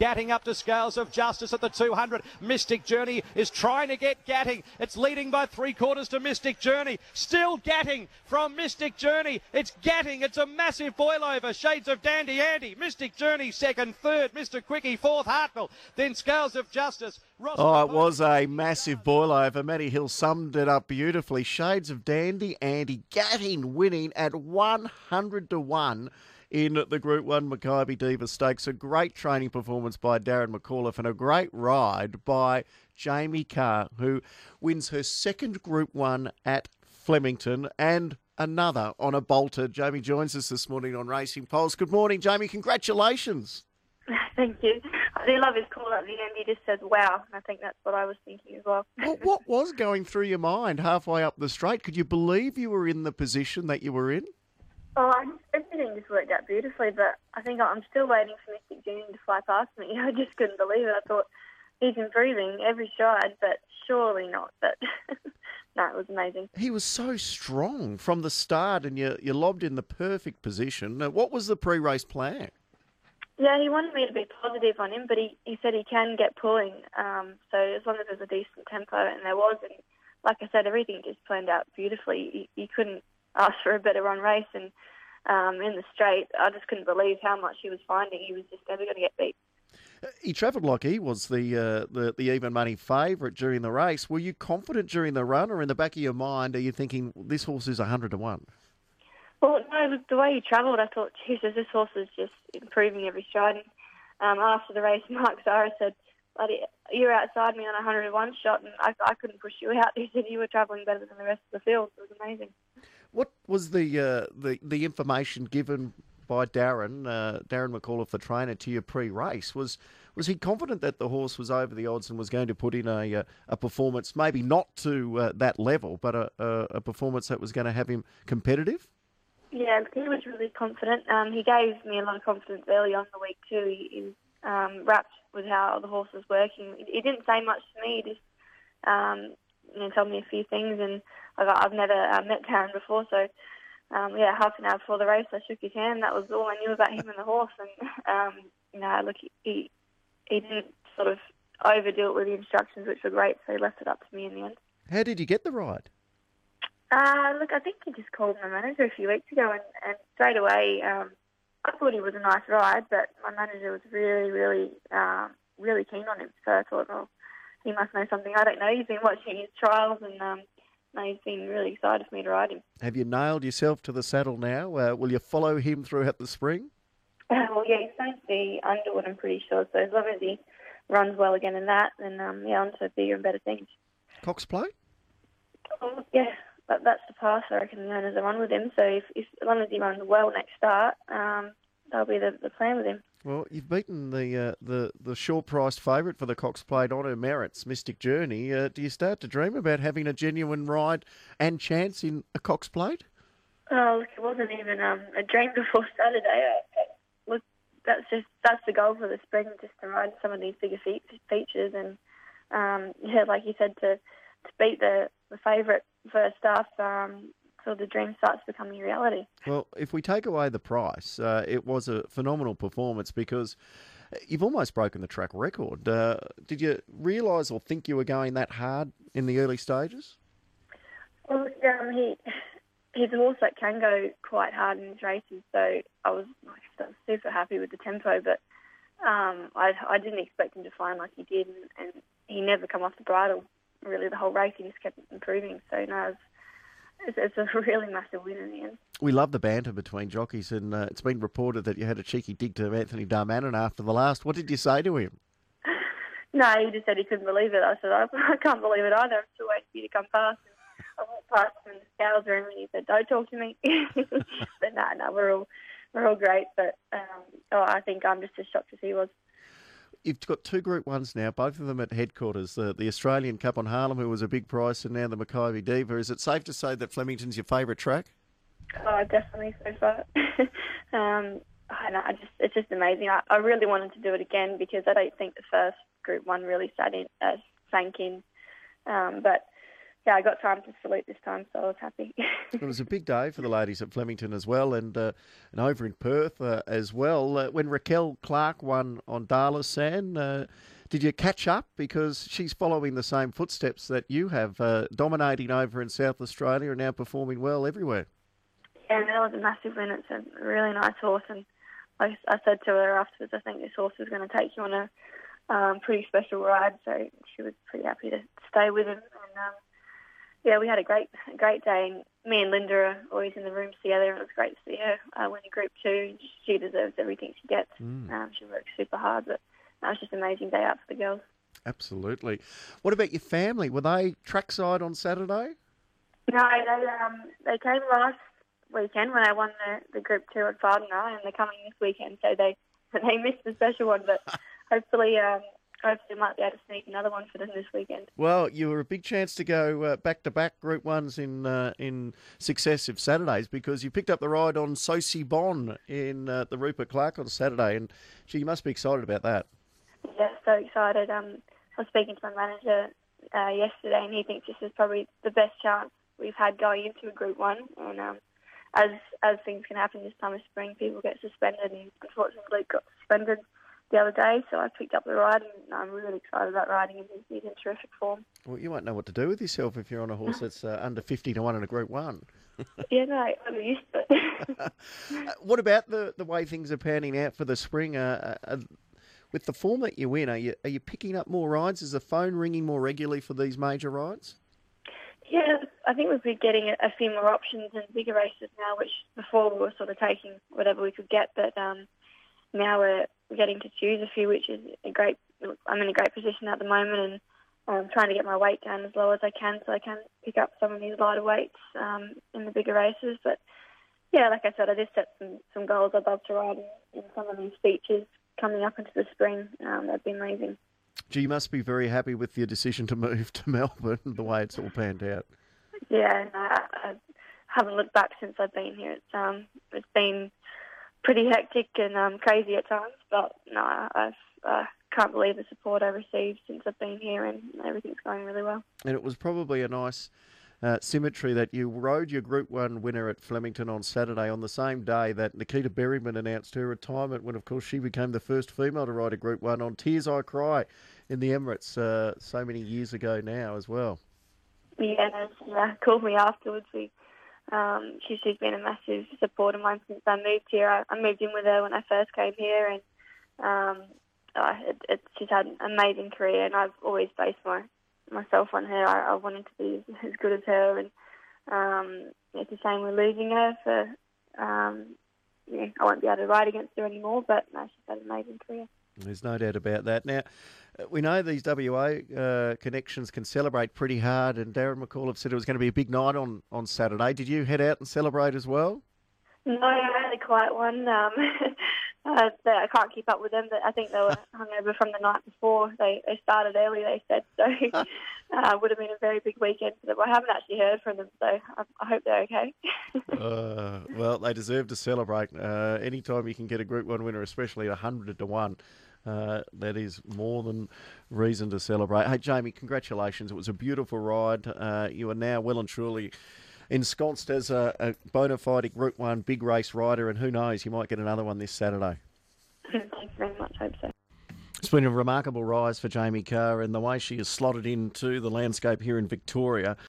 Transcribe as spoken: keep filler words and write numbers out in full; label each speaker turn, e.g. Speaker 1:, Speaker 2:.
Speaker 1: Gatting up to Scales of Justice at the two hundred. Mystic Journey is trying to get Gatting. It's leading by three quarters to Mystic Journey. Still Gatting from Mystic Journey. It's Gatting. It's a massive boil over. Shades of Dandy Andy. Mystic Journey second, third. Mister Quickie fourth. Hartnell. Then Scales of Justice. Ross
Speaker 2: Oh, it was a massive boil over. Matty Hill summed it up beautifully. Shades of Dandy Andy. Gatting winning at one hundred to one. In the Group one Makybe Diva Stakes. A great training performance by Darren McAuliffe and a great ride by Jamie Carr, who wins her second Group one at Flemington and another on a bolter. Jamie joins us this morning on Racing Pulse. Good morning, Jamie. Congratulations.
Speaker 3: Thank you. I do love his call at the end. He just says, wow. I think that's what I was thinking as well.
Speaker 2: Well, what was going through your mind halfway up the straight? Could you believe you were in the position that you were in?
Speaker 3: Oh, I just, everything just worked out beautifully, but I think I'm still waiting for Mystic Journey to fly past me. I just couldn't believe it. I thought he's improving every stride, but surely not. But no, it was amazing.
Speaker 2: He was so strong from the start, and you you lobbed in the perfect position. Now, what was the pre-race plan?
Speaker 3: Yeah, he wanted me to be positive on him, but he, he said he can get pulling. Um, so as long as there's a decent tempo, and there was, and like I said, everything just planned out beautifully. He, he couldn't ask for a better run race, and um, in the straight, I just couldn't believe how much he was finding. He was just never going to get beat.
Speaker 2: He travelled like he was the, uh, the the even money favourite during the race. Were you confident during the run, or in the back of your mind, are you thinking this horse is a hundred to one?
Speaker 3: Well, no, the way he travelled, I thought, Jesus, this horse is just improving every stride. And, um, after the race, Mark Zara said, "Buddy, you're outside me on a hundred to one shot, and I, I couldn't push you out." He said you were travelling better than the rest of the field. It was amazing.
Speaker 2: What was the uh, the the information given by Darren uh, Darren McAuliffe, the trainer, to you pre-race? Was was he confident that the horse was over the odds and was going to put in a a, a performance, maybe not to uh, that level, but a, a, a performance that was going to have him competitive?
Speaker 3: Yeah, he was really confident. Um, he gave me a lot of confidence early on in the week too. He, he was um, wrapped with how the horse was working. He didn't say much to me. He just um, you know, told me a few things, and I've, I've never uh, met Darren before, so um, yeah, half an hour before the race, I shook his hand. That was all I knew about him and the horse, and um, you know, look, he he didn't sort of overdo it with the instructions, which were great, so he left it up to me in the end.
Speaker 2: How did you get the ride?
Speaker 3: Uh, look, I think he just called my manager a few weeks ago, and, and straight away, um, I thought he was a nice ride, but my manager was really, really, um, really keen on him. So I thought, well, he must know something I don't know. He's been watching his trials, and um, no, he's been really excited for me to ride him.
Speaker 2: Have you nailed yourself to the saddle now? Uh, will you follow him throughout the spring?
Speaker 3: Uh, well, yeah, he's going to be Underwood, I'm pretty sure. So as long as he runs well again in that, then um, yeah, on to bigger and better things.
Speaker 2: Cox Plate?
Speaker 3: Oh, yeah. But that's the path I reckon the owners are on with him. So if, if as long as he runs well next start, um, that'll be the, the plan with him.
Speaker 2: Well, you've beaten the uh, the the short-priced favourite for the Cox Plate on her merits, Mystic Journey. Uh, do you start to dream about having a genuine ride and chance in a Cox Plate?
Speaker 3: Oh, look, it wasn't even um, a dream before Saturday. I, I, look, that's just that's the goal for the spring, just to ride some of these bigger fe- features, and um, yeah, like you said, to to beat the the favourite first up, um, so the dream starts becoming reality.
Speaker 2: Well, if we take away the price, uh, it was a phenomenal performance because you've almost broken the track record. Uh, did you realise or think you were going that hard in the early stages?
Speaker 3: Well, um, he he's a horse that can go quite hard in his races, so I was, like I was super happy with the tempo, but um, I, I didn't expect him to fly like he did, and, and he never come off the bridle. Really, the whole race, he just kept improving. So, no, it's, it's a really massive win in the end.
Speaker 2: We love the banter between jockeys, and uh, it's been reported that you had a cheeky dig to Anthony Darmanin after the last. What did you say to him?
Speaker 3: No, he just said he couldn't believe it. I said, I, I can't believe it either. I'm still waiting for you to come past. And I walked past him in the scales room, and he said, don't talk to me. But no, no, we're all, we're all great. But um, oh, I think I'm just as shocked as he was.
Speaker 2: You've got two Group Ones now, both of them at headquarters. The, the Australian Cup on Harlem, who was a big price, and now the Makybe Diva. Is it safe to say that Flemington's your favourite track?
Speaker 3: Oh, definitely so far. um, I know, I just it's just amazing. I, I really wanted to do it again because I don't think the first Group One really sat in, uh, sank in. Um, but yeah, I got time to salute this time, so I was happy.
Speaker 2: It was a big day for the ladies at Flemington as well, and uh, and over in Perth uh, as well. Uh, when Raquel Clark won on Darlasan, uh, did you catch up? Because she's following the same footsteps that you have, uh, dominating over in South Australia and now performing well everywhere.
Speaker 3: Yeah, that was a massive win. It's a really nice horse, and like I said to her afterwards, I think this horse is going to take you on a um, pretty special ride, so she was pretty happy to stay with him. And um, yeah, we had a great great day, and me and Linda are always in the rooms together, and it was great to see her uh, win a Group two. She deserves everything she gets. Mm. Um, she works super hard, but it was just an amazing day out for the girls. Absolutely.
Speaker 2: What about your family? Were they trackside on Saturday?
Speaker 3: No, they um they came last weekend when I won the, the Group two at Fardinal, and they're coming this weekend, so they they missed the special one, but hopefully um hopefully might be able to sneak another one for them this weekend.
Speaker 2: Well, you were a big chance to go uh, back-to-back Group ones in uh, in successive Saturdays, because you picked up the ride on Sosie Bon in uh, the Rupert Clark on Saturday, and gee, you must be excited about that.
Speaker 3: Yeah, so excited. Um, I was speaking to my manager uh, yesterday, and he thinks this is probably the best chance we've had going into a Group one, and um, as as things can happen this time of spring, people get suspended, and unfortunately Luke got suspended the other day, so I picked up the ride, and I'm really excited about riding him. He's in terrific form.
Speaker 2: Well, you won't know what to do with yourself if you're on a horse that's uh, under fifty to one in a Group one.
Speaker 3: Yeah, no, I'm used to it.
Speaker 2: uh, what about the, the way things are panning out for the spring? Uh, uh, with the form that you in, are you, are you picking up more rides? Is the phone ringing more regularly for these major rides?
Speaker 3: Yeah, I think we've been getting a, a few more options and bigger races now, which before we were sort of taking whatever we could get, but um, now we're getting to choose a few, which is a great. I'm in a great position at the moment, and I'm trying to get my weight down as low as I can, so I can pick up some of these lighter weights um, in the bigger races. But yeah, like I said, I just set some, some goals I'd love to ride in, in some of these features coming up into the spring. Um, that'd be amazing.
Speaker 2: Gee, you must be very happy with your decision to move to Melbourne, the way it's all panned out.
Speaker 3: Yeah, no, I, I haven't looked back since I've been here. It's um, it's been pretty hectic and um, crazy at times, but no, I uh, can't believe the support I've received since I've been here, and everything's going really well.
Speaker 2: And it was probably a nice uh, symmetry that you rode your Group one winner at Flemington on Saturday on the same day that Nikita Berryman announced her retirement, when, of course, she became the first female to ride a Group one on Tears I Cry in the Emirates uh, so many years ago now as well.
Speaker 3: Yeah, she uh, called me afterwards. We, um, she, she's been a massive support of mine since I moved here. I, I moved in with her when I first came here, and um, uh, it, it, she's had an amazing career, and I've always based my myself on her. I, I wanted to be as good as her, and um, it's a shame we're losing her. For um, yeah, I won't be able to ride against her anymore, but no, she's had an amazing career.
Speaker 2: There's no doubt about that. Now, we know these W A uh, connections can celebrate pretty hard, and Darren McCall have said it was going to be a big night on, on Saturday. Did you head out and celebrate as well?
Speaker 3: No, I had a quiet one. Um, uh, I can't keep up with them, but I think they were hungover from the night before. They they started early, they said, so uh, would have been a very big weekend for them. I haven't actually heard from them, so I, I hope they're okay.
Speaker 2: uh, well, they deserve to celebrate. Uh, anytime you can get a Group one winner, especially a hundred to one, uh, that is more than reason to celebrate. Hey, Jamie, congratulations. It was a beautiful ride. Uh, you are now well and truly ensconced as a, a bona fide Group one big race rider, and who knows, you might get another one this Saturday.
Speaker 3: Thanks very much, I hope so.
Speaker 2: It's been a remarkable rise for Jamie Kah, and the way she has slotted into the landscape here in Victoria